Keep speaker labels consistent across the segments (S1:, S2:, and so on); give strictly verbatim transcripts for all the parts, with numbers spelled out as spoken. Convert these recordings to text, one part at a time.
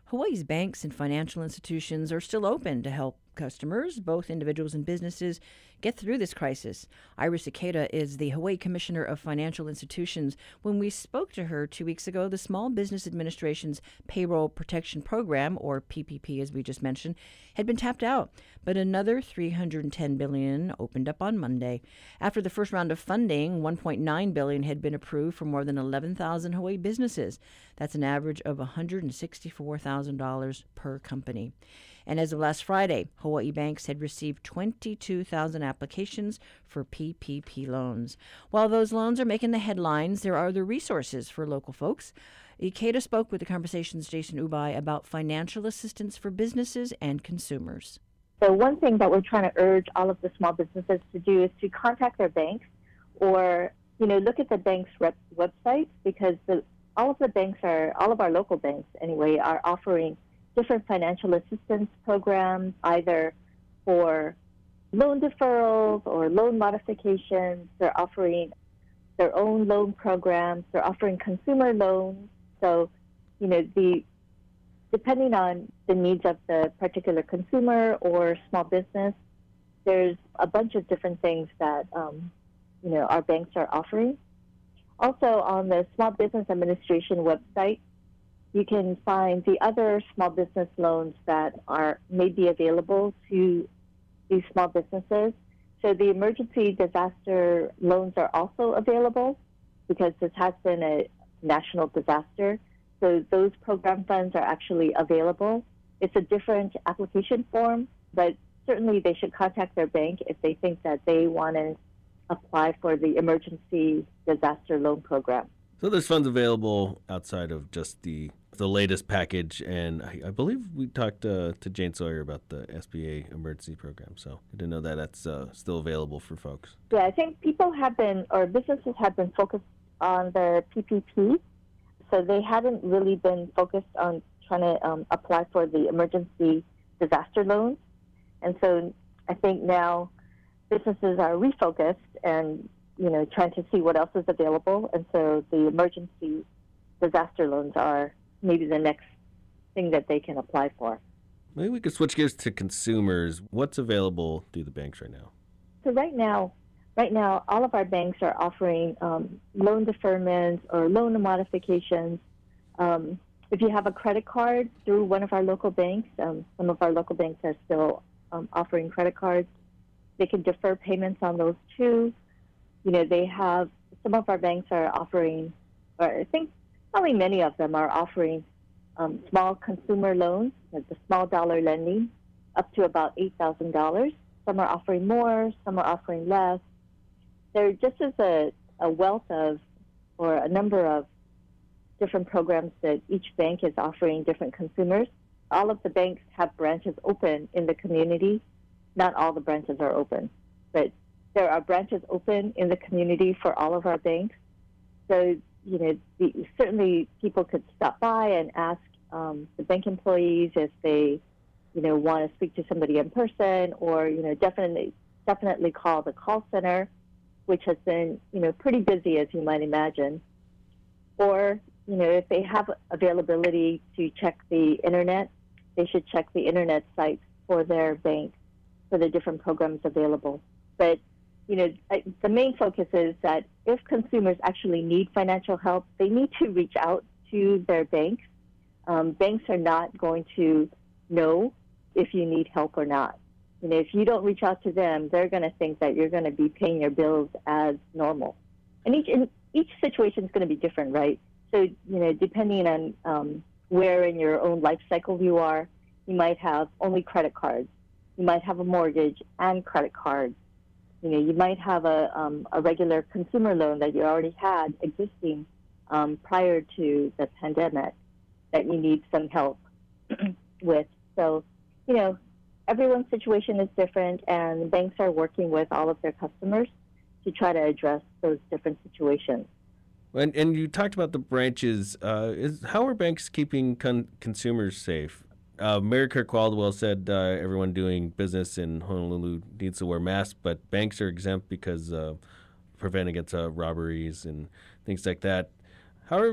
S1: Hawaii's banks and financial institutions are still open to help customers, both individuals and businesses, get through this crisis. Iris Ikeda is the Hawaii Commissioner of Financial Institutions. When we spoke to her two weeks ago, the Small Business Administration's Payroll Protection Program, or P P P as we just mentioned, had been tapped out, but another three hundred ten billion dollars opened up on Monday. After the first round of funding, one point nine billion dollars had been approved for more than eleven thousand Hawaii businesses. That's an average of one hundred sixty-four thousand dollars per company. And as of last Friday, Hawaii banks had received twenty-two thousand applications for P P P loans. While those loans are making the headlines, there are other resources for local folks. Ikeda spoke with the Conversation's Jason Ubai about financial assistance for businesses and consumers.
S2: So one thing that we're trying to urge all of the small businesses to do is to contact their banks or, you know, look at the bank's rep- website because the, all of the banks are, all of our local banks anyway, are offering different financial assistance programs, either for loan deferrals or loan modifications. They're offering their own loan programs. They're offering consumer loans. So, you know, the depending on the needs of the particular consumer or small business, there's a bunch of different things that, um, you know, our banks are offering. Also, on the Small Business Administration website, you can find the other small business loans that are may be available to these small businesses. So the emergency disaster loans are also available because this has been a national disaster. So those program funds are actually available. It's a different application form, but certainly they should contact their bank if they think that they want to apply for the emergency disaster loan program.
S3: So there's funds available outside of just the the latest package, and I, I believe we talked uh, to Jane Sawyer about the S B A emergency program, so I didn't know that that's uh, still available for folks.
S2: Yeah, I think people have been, or businesses have been focused on the P P P, so they haven't really been focused on trying to um, apply for the emergency disaster loans, and so I think now businesses are refocused and, you know, trying to see what else is available, and so the emergency disaster loans are maybe the next thing that they can apply for.
S3: Maybe we could switch gears to consumers. What's available through the banks right now?
S2: So right now, right now, all of our banks are offering um, loan deferments or loan modifications. Um, if you have a credit card through one of our local banks, um, some of our local banks are still um, offering credit cards. They can defer payments on those too. You know, they have, some of our banks are offering, or I think probably many of them are offering um, small consumer loans, like the small dollar lending, up to about eight thousand dollars. Some are offering more, some are offering less. There just is a, a wealth of, or a number of different programs that each bank is offering different consumers. All of the banks have branches open in the community. Not all the branches are open, but there are branches open in the community for all of our banks. So, you know, the, certainly people could stop by and ask um, the bank employees if they, you know, want to speak to somebody in person, or, you know, definitely definitely call the call center, which has been, you know, pretty busy, as you might imagine. Or, you know, if they have availability to check the internet, they should check the internet site for their bank for the different programs available. But, you know, the main focus is that if consumers actually need financial help, they need to reach out to their banks. Um, banks are not going to know if you need help or not. You know, if you don't reach out to them, they're going to think that you're going to be paying your bills as normal. And each and each situation is going to be different, right? So, you know, depending on um, where in your own life cycle you are, you might have only credit cards. You might have a mortgage and credit cards. You know, you might have a um, a regular consumer loan that you already had existing um, prior to the pandemic that you need some help with. So, you know, everyone's situation is different, and banks are working with all of their customers to try to address those different situations.
S3: And, and you talked about the branches. Uh, is how are banks keeping con- consumers safe? Uh, Mary Kirk Caldwell said uh, everyone doing business in Honolulu needs to wear masks, but banks are exempt because uh, prevent against uh, robberies and things like that. How are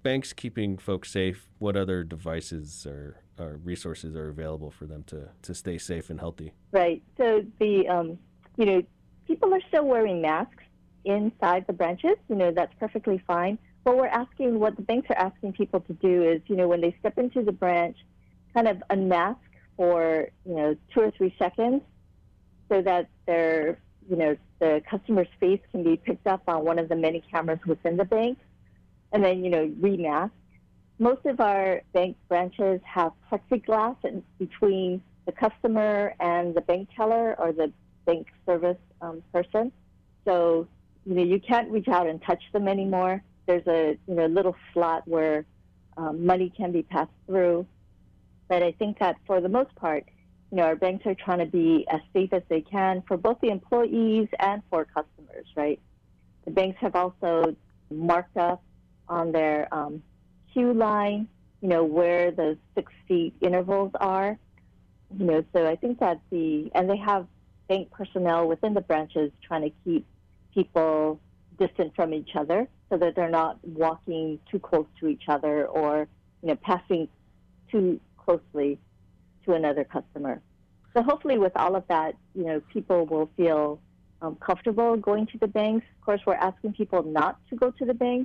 S3: banks keeping folks safe? What other devices or, or resources are available for them to, to stay safe and healthy?
S2: Right. So the um, you know, people are still wearing masks inside the branches. You know, that's perfectly fine. What we're asking, what the banks are asking people to do is, you know, when they step into the branch, kind of unmask for, you know, two or three seconds so that their, you know, the customer's face can be picked up on one of the many cameras within the bank, and then, you know, remask. Most of our bank branches have plexiglass in between the customer and the bank teller or the bank service um, person. So, you know, you can't reach out and touch them anymore. There's a, you know, little slot where um, money can be passed through. But I think that for the most part, you know, our banks are trying to be as safe as they can for both the employees and for customers, right? The banks have also marked up on their um, queue line, you know, where the six feet intervals are. You know, so I think that the, and they have bank personnel within the branches trying to keep people distant from each other so that they're not walking too close to each other or, you know, passing too closely to another customer. So hopefully with all of that, you know, people will feel um, comfortable going to the banks. Of course, we're asking people not to go to the banks,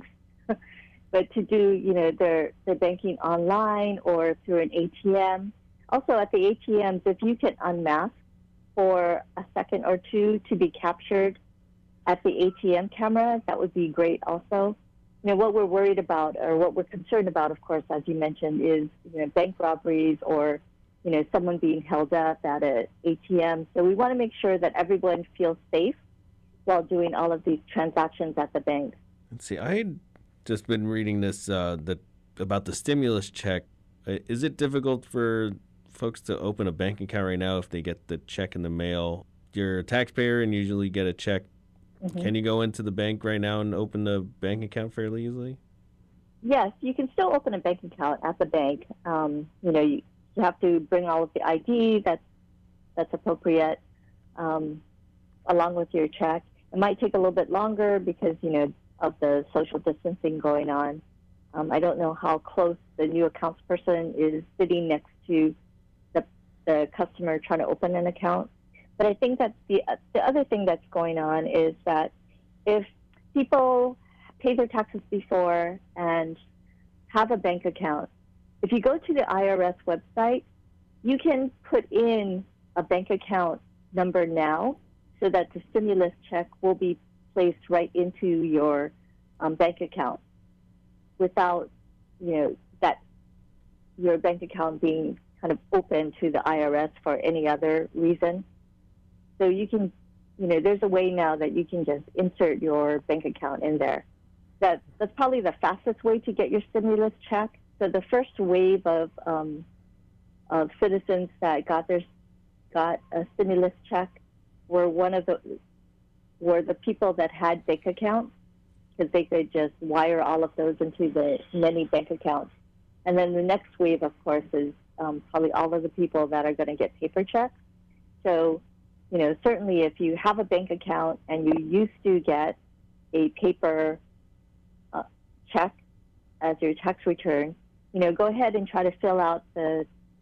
S2: but to do, you know, their, their banking online or through an A T M. Also at the A T Ms, if you can unmask for a second or two to be captured at the A T M camera, that would be great also. You know, what we're worried about or what we're concerned about, of course, as you mentioned, is, you know, bank robberies or, you know, someone being held up at an A T M. So we want to make sure that everyone feels safe while doing all of these transactions at the bank.
S3: Let's see, I had just been reading this uh, that about the stimulus check. Is it difficult for folks to open a bank account right now if they get the check in the mail? You're a taxpayer and usually get a check. Mm-hmm. Can you go into the bank right now and open a bank account fairly easily?
S2: Yes, you can still open a bank account at the bank. Um, you know, you, you have to bring all of the I D that's, that's appropriate um, along with your check. It might take a little bit longer because, you know, of the social distancing going on. Um, I don't know how close the new accounts person is sitting next to the, the customer trying to open an account. But I think that the, the other thing that's going on is that if people pay their taxes before and have a bank account, if you go to the I R S website, you can put in a bank account number now so that the stimulus check will be placed right into your um, bank account without, you know, that your bank account being kind of open to the I R S for any other reason. So you can, you know, there's a way now that you can just insert your bank account in there. That that's probably the fastest way to get your stimulus check. So the first wave of um, of citizens that got their got a stimulus check were one of the were the people that had bank accounts because they could just wire all of those into the many bank accounts. And then the next wave, of course, is um, probably all of the people that are going to get paper checks. So, you know, certainly if you have a bank account and you used to get a paper uh, check as your tax return, you know, go ahead and try to fill out the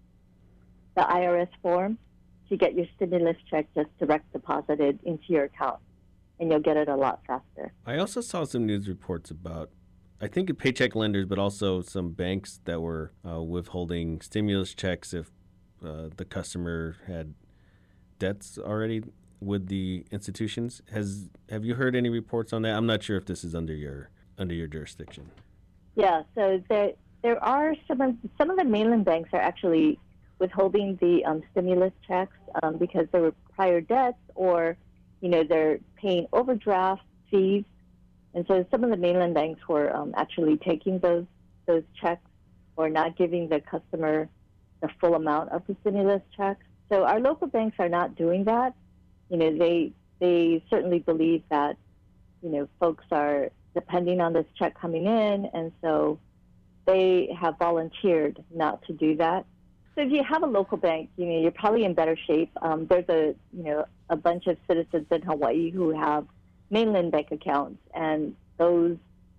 S2: the I R S form to get your stimulus check just direct deposited into your account, and you'll get it a lot faster.
S3: I also saw some news reports about, I think, paycheck lenders, but also some banks that were uh, withholding stimulus checks if uh, the customer had debts already with the institutions. Has have you heard any reports on that? I'm not sure if this is under your under your jurisdiction.
S2: Yeah, so there there are some of some of the mainland banks are actually withholding the um, stimulus checks um, because there were prior debts, or you know they're paying overdraft fees, and so some of the mainland banks were um, actually taking those those checks or not giving the customer the full amount of the stimulus check. So our local banks are not doing that. You know, they they certainly believe that, you know, folks are depending on this check coming in, and so they have volunteered not to do that. So if you have a local bank, you know, you're probably in better shape. Um, there's a, you know, a bunch of citizens in Hawaii who have mainland bank accounts, and those,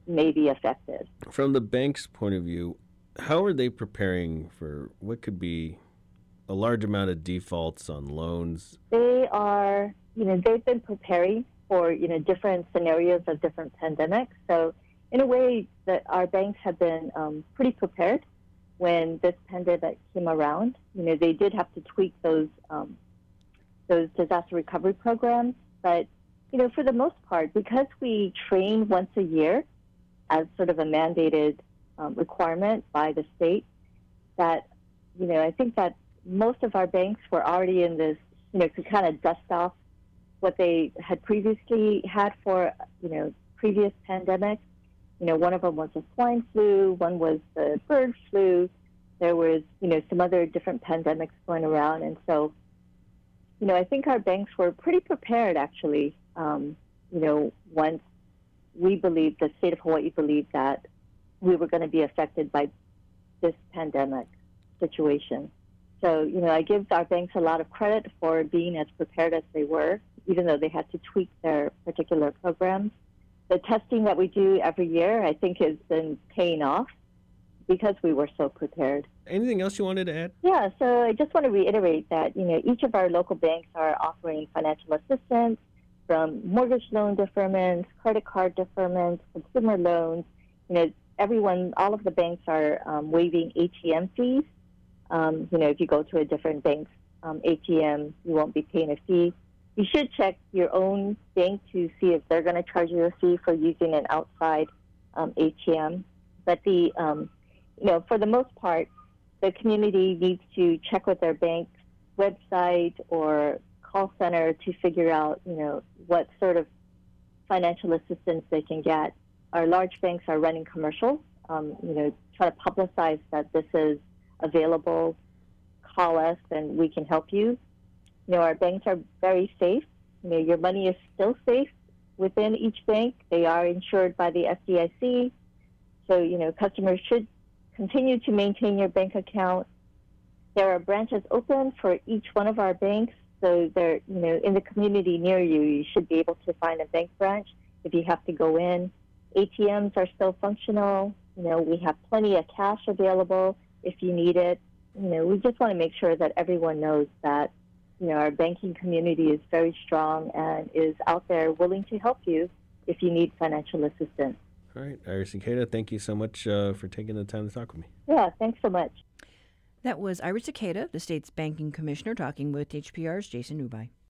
S2: may be affected.
S3: From the bank's point of view, how are they preparing for what could be a large amount of defaults on loans?
S2: They are, you know, they've been preparing for, you know, different scenarios of different pandemics. So in a way that our banks have been um, pretty prepared when this pandemic came around. You know, they did have to tweak those um, those disaster recovery programs, but you know, for the most part, because we train once a year as sort of a mandated um, requirement by the state, that, you know, I think that most of our banks were already in this, you know, to kind of dust off what they had previously had for, you know, previous pandemics. You know, one of them was the swine flu, one was the bird flu. There was, you know, some other different pandemics going around. And so, you know, I think our banks were pretty prepared, actually, um, you know, once we believed, the state of Hawaii believed that we were going to be affected by this pandemic situation. So, you know, I give our banks a lot of credit for being as prepared as they were, even though they had to tweak their particular programs. The testing that we do every year, I think, has been paying off because we were so prepared.
S3: Anything else you wanted to add?
S2: Yeah, so I just want to reiterate that, you know, each of our local banks are offering financial assistance, from mortgage loan deferments, credit card deferments, consumer loans. You know, everyone, all of the banks are um, waiving A T M fees. Um, you know, if you go to a different bank's um, A T M, you won't be paying a fee. You should check your own bank to see if they're going to charge you a fee for using an outside um, A T M. But the, um, you know, for the most part, the community needs to check with their bank's website or call center to figure out, you know, what sort of financial assistance they can get. Our large banks are running commercials, um, you know, try to publicize that this is available. Call us and we can help you. You know, our banks are very safe. You know, your money is still safe within each bank. They are insured by the F D I C. So, you know, customers should continue to maintain your bank account. There are branches open for each one of our banks. So they're, you know, in the community near you, you should be able to find a bank branch if you have to go in. A T Ms are still functional. You know, we have plenty of cash available if you need it. You know, we just want to make sure that everyone knows that, you know, our banking community is very strong and is out there willing to help you if you need financial assistance.
S3: All right, Iris Ikeda, thank you so much uh, for taking the time to talk with me.
S2: Yeah, thanks so much.
S1: That was Iris Ikeda, the state's banking commissioner, talking with H P R's Jason Newby.